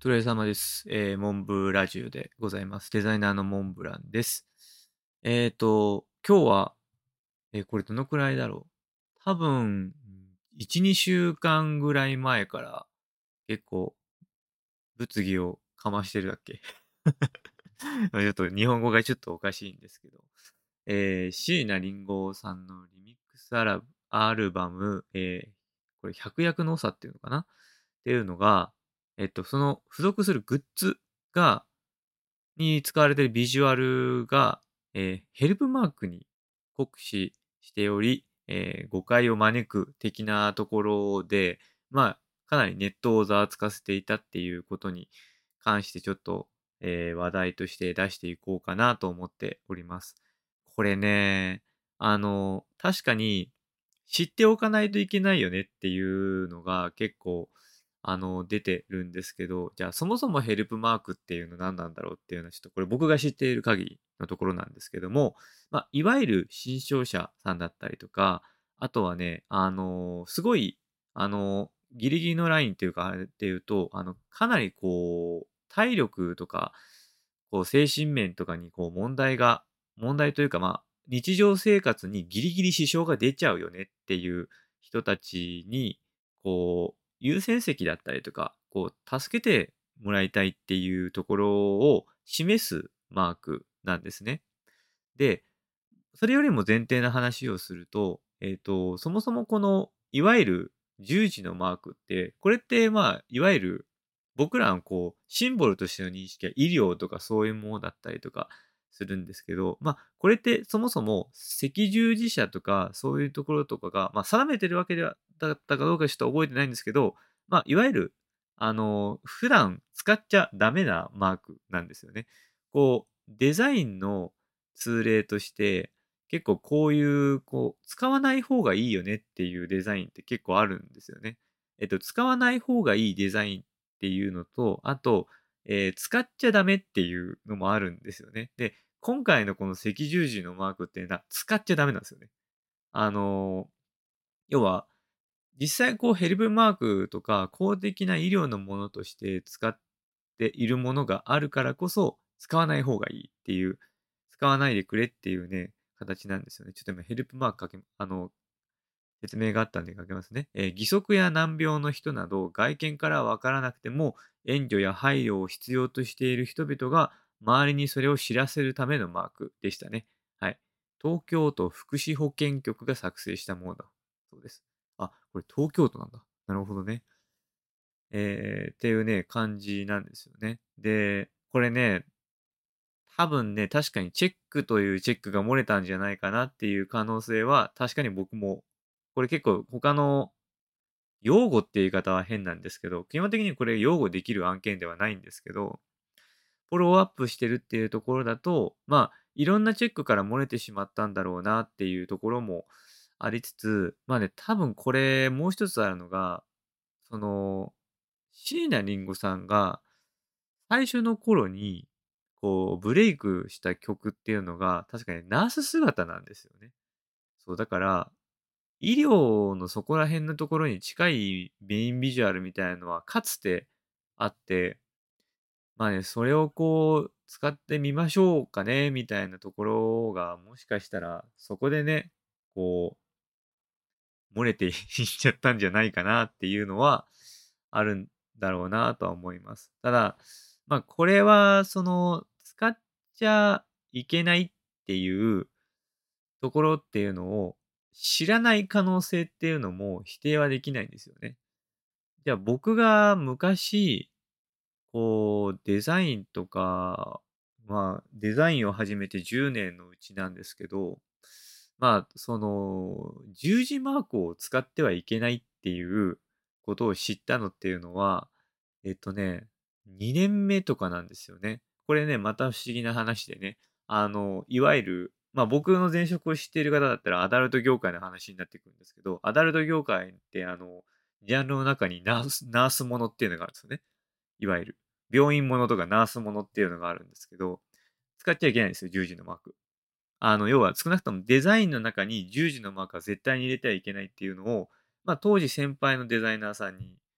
疲れ様です。モンブラジオでございます。デザイナーのモンブランです。今日は、これどのくらいだろう。多分、1、2週間ぐらい前から結構物議をかましてるだっけ。ちょっと日本語がちょっとおかしいんですけど、椎名林檎さんのリミックスアルバム、これ百薬の長っていうのかなっていうのが、その付属するグッズが、に使われているビジュアルが、ヘルプマークに酷使しており、誤解を招く的なところで、かなりネットをざわつかせていたっていうことに関してちょっと、話題として出していこうかなと思っております。これね、確かに知っておかないといけないよねっていうのが結構出てるんですけど、じゃあそもそもヘルプマークっていうの何なんだろうっていうのはちょっとこれ僕が知っている限りのところなんですけども、いわゆる新商社さんだったりとか、あとはね、すごい、ギリギリのラインっていうか、あれっていうと、かなりこう、体力とか、こう、精神面とかにこう、問題というか、日常生活にギリギリ支障が出ちゃうよねっていう人たちに、こう、優先席だったりとか、こう、助けてもらいたいっていうところを示すマークなんですね。で、それよりも前提な話をすると、そもそもこの、いわゆる十字のマークって、これって、いわゆる僕らのこう、シンボルとしての認識は医療とかそういうものだったりとかするんですけど、これってそもそも赤十字社とかそういうところとかが、定めてるわけではだったかどうかちょっと覚えてないんですけど、いわゆる、普段使っちゃダメなマークなんですよね。こう、デザインの通例として、結構こういう、こう、使わない方がいいよねっていうデザインって結構あるんですよね。使わない方がいいデザインっていうのと、あと、使っちゃダメっていうのもあるんですよね。で、今回のこの赤十字のマークっていうのは使っちゃダメなんですよね。あの、要は、実際こうヘルプマークとか公的な医療のものとして使っているものがあるからこそ、使わない方がいいっていう、使わないでくれっていうね、形なんですよね。ちょっと今ヘルプマーク説明があったんで書けますね。義足や難病の人など、外見からはわからなくても、援助や配慮を必要としている人々が、周りにそれを知らせるためのマークでしたね。はい。東京都福祉保健局が作成したものだそうです。あ、これ東京都なんだ。なるほどね。っていうね、感じなんですよね。で、これね、多分ね、確かにチェックというチェックが漏れたんじゃないかなっていう可能性は、確かに僕も、これ結構他の擁護っていう言い方は変なんですけど、基本的にこれ擁護できる案件ではないんですけど、フォローアップしてるっていうところだと、いろんなチェックから漏れてしまったんだろうなっていうところもありつつ、多分これもう一つあるのが、その、椎名林檎さんが最初の頃に、こう、ブレイクした曲っていうのが、確かにナース姿なんですよね。そう、だから、医療のそこら辺のところに近いメインビジュアルみたいなのはかつてあって、それをこう使ってみましょうかね、みたいなところが、もしかしたらそこでね、こ漏れていっちゃったんじゃないかなっていうのはあるんだろうなとは思います。ただ、これはその、使っちゃいけないっていうところっていうのを知らない可能性っていうのも否定はできないんですよね。じゃあ僕が昔、こうデザインとか、デザインを始めて10年のうちなんですけど、その十字マークを使ってはいけないっていうことを知ったのっていうのは、2年目とかなんですよね。これね、また不思議な話でね、いわゆる、僕の前職を知っている方だったらアダルト業界の話になってくるんですけど、アダルト業界ってジャンルの中にナースものっていうのがあるんですよね。いわゆる。病院ものとかナースものっていうのがあるんですけど、使っちゃいけないんですよ、十字のマーク。要は少なくともデザインの中に十字のマークは絶対に入れてはいけないっていうのを、当時先輩のデザイナーさんに、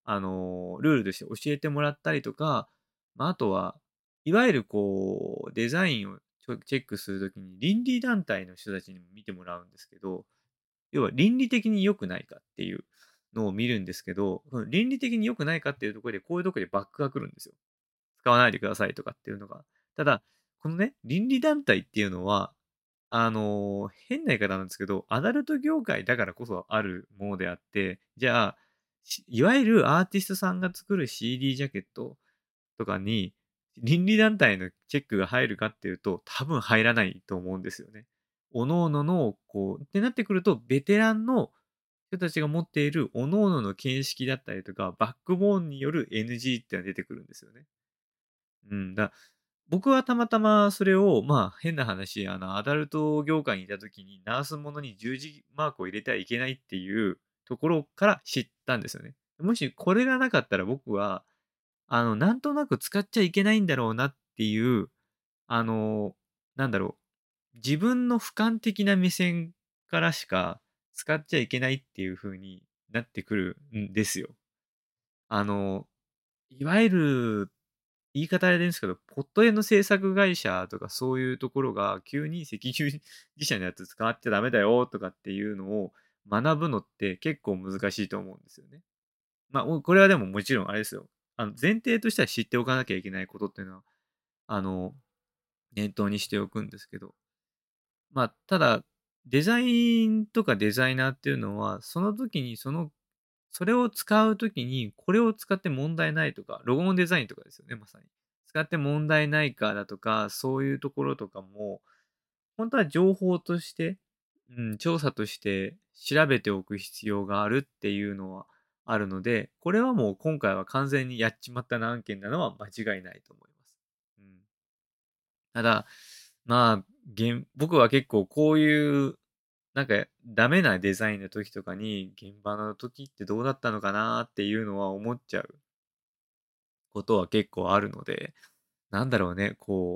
ルールとして教えてもらったりとか、あとは、いわゆるデザインをチェックするときに、倫理団体の人たちにも見てもらうんですけど、要は倫理的に良くないかっていうのを見るんですけど、倫理的に良くないかっていうところで、こういうところでバックが来るんですよ。使わないでくださいとかっていうのが。ただ、このね、倫理団体っていうのは、変な言い方なんですけど、アダルト業界だからこそあるものであって、じゃあ、いわゆるアーティストさんが作る CD ジャケットとかに、倫理団体のチェックが入るかっていうと、多分入らないと思うんですよね。各々の、ってなってくると、ベテランの人たちが持っている各々の見識だったりとか、バックボーンによる NG ってのが出てくるんですよね。うん、僕はたまたまそれを、変な話、アダルト業界にいた時に、ナースものに十字マークを入れてはいけないっていうところから知ったんですよね。もしこれがなかったら僕は、なんとなく使っちゃいけないんだろうなっていう、あの、なんだろ自分の俯瞰的な目線からしか使っちゃいけないっていう風になってくるんですよ。あの、いわゆる言い方あれですけど、ポット絵の制作会社とかそういうところが、急に赤十字社のやつ使っちゃダメだよとかっていうのを学ぶのって結構難しいと思うんですよね。これはでももちろんあれですよ。前提としては知っておかなきゃいけないことっていうのは、あの、念頭にしておくんですけど。ただ、デザインとかデザイナーっていうのは、その時にそれを使う時に、これを使って問題ないとか、ロゴのデザインとかですよね、まさに。使って問題ないかだとか、そういうところとかも、本当は情報として、調査として調べておく必要があるっていうのはあるので、これはもう今回は完全にやっちまったな案件なのは間違いないと思います。うん。ただ、僕は結構こういう、ダメなデザインの時とかに、現場の時ってどうだったのかなっていうのは思っちゃうことは結構あるので、なんだろうね、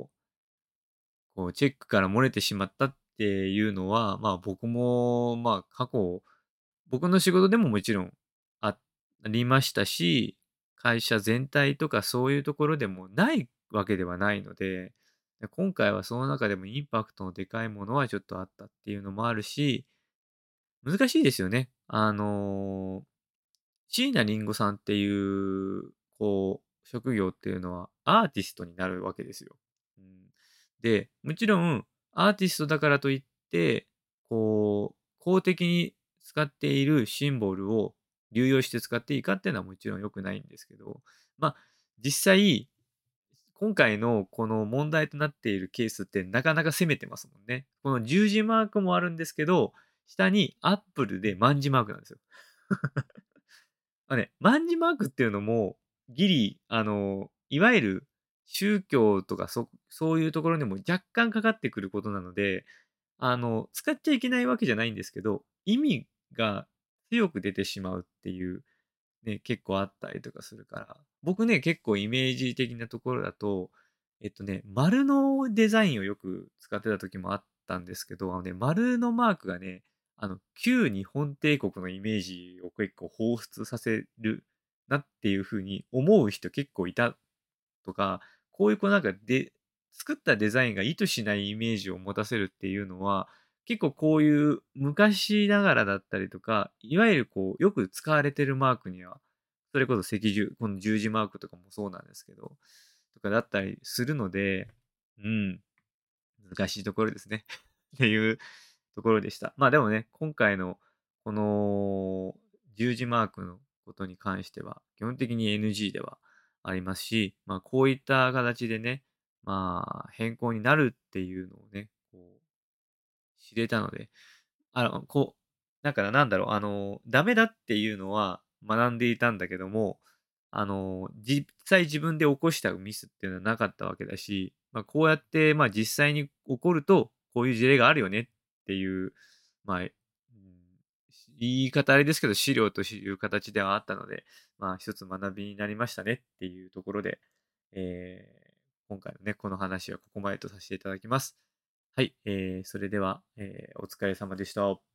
チェックから漏れてしまったっていうのは、僕も、僕の仕事でももちろんありましたし、会社全体とかそういうところでもないわけではないので、今回はその中でもインパクトのでかいものはちょっとあったっていうのもあるし、難しいですよね。椎名林檎さんっていう、職業っていうのはアーティストになるわけですよ。うん、で、もちろん、アーティストだからといって、公的に使っているシンボルを流用して使っていいかっていうのはもちろん良くないんですけど、まあ、実際、今回のこの問題となっているケースってなかなか攻めてますもんね。この十字マークもあるんですけど、下にアップルで万字マークなんですよ。万字マークっていうのも、ギリ、いわゆる宗教とかそういうところにも若干かかってくることなので、使っちゃいけないわけじゃないんですけど、意味が強く出てしまうっていうね、結構あったりとかするから、僕ね、結構イメージ的なところだと、丸のデザインをよく使ってた時もあったんですけど、丸のマークがね、旧日本帝国のイメージを結構彷彿させるなっていう風に思う人結構いたとか、こういう作ったデザインが意図しないイメージを持たせるっていうのは、結構こういう昔ながらだったりとか、いわゆるよく使われてるマークには、それこそこの十字マークとかもそうなんですけど、とかだったりするので、うん、難しいところですね。っていうところでした。でもね、今回のこの十字マークのことに関しては、基本的に NG ではありますし、こういった形でね、変更になるっていうのをね、知れたので、だからなんだろう、ダメだっていうのは学んでいたんだけども、実際自分で起こしたミスっていうのはなかったわけだし、こうやって、実際に起こると、こういう事例があるよねっていう、まあ、言い方あれですけど、資料という形ではあったので、一つ学びになりましたねっていうところで、今回のね、この話はここまでとさせていただきます。はい、それでは、お疲れ様でした。